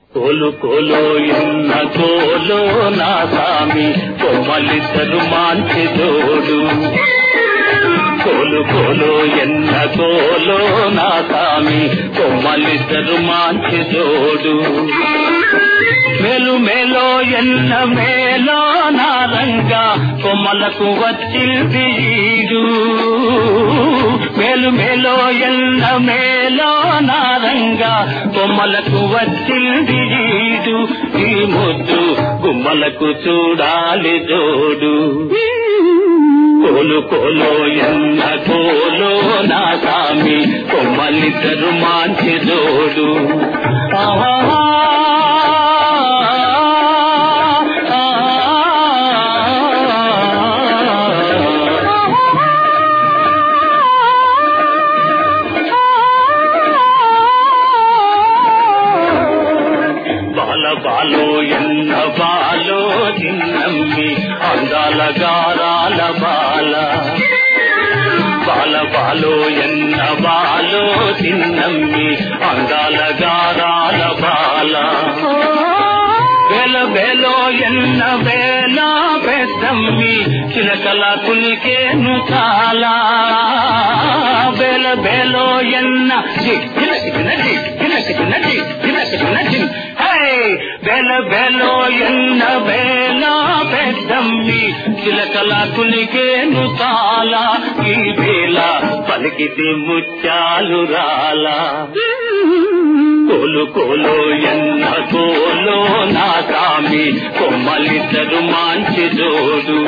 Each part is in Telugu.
కోలు కోలో ఎన్న కోలో నా సామి కొమ్మలిద్దరు మాంచి జోడు కోలు కోలో ఎన్న కోలో నా సామి కొమ్మలిద్దరు మాంచి జోడు మేలు మేలో ఎన్న మేలో నారంగా కొమ్మలకు వచ్చింది ఈడు మేలు మేలో ఎన్న మేలో నారంగా కొమ్మలకు వచ్చింది ఈడు ఈ ముద్దు గుమ్మలకు చూడాలి జోడు కోలు కోలో ఎన్న కోలో నా సామి కొమ్మలిద్దరు మాంచి జోడు బాలో ఎన్న బాలో చిన్నమ్మి అందాల గారాల బాల బాల బాలో ఎన్న బాలో చిన్నమ్మి అందాల గారాల బాల బేల బేలో ఎన్న బేల పెద్దమ్మి చిలకల కులికేను చాలా బేల బేలో ఎన్న బేల బేలో ఎన్న బేల పెద్దమ్మి చిలకల కులికేను చాలా ఈ వేళ పలికితే ముత్యాలు రాలా కోలు కోలో ఎన్న కోలో నా సామి కొమ్మలిద్దరు మాంచి జోడు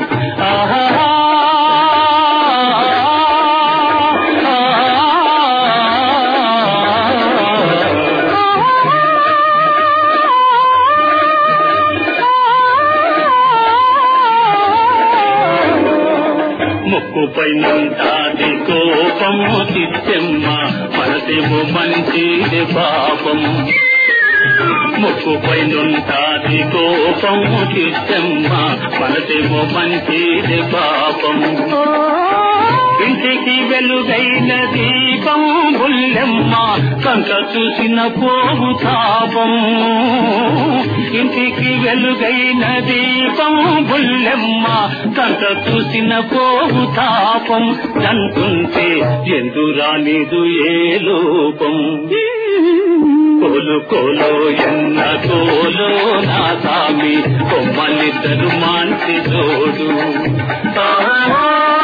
ముక్కుపై నుంటాది కోపము చిత్తెమ్మ మనసేమో మంచిది పాపం ముక్కుపై నుంటాది కోపము చిత్తెమ్మ మనసేమో మంచిది పాపం ఇంటికి వెలుగైన దీపం బుల్లెమ్మ కంట చూసిన పోగు తాపం ఇంటికి వెలుగైన దీపం బుల్లెమ్మ కంట చూసిన పోగు తాపం అంటుంటే ఎందురానిదు ఏ లోపం కోలు కోలో ఎన్న కోలో నా సామి కొమ్మలిద్దరు మాంచి జోడు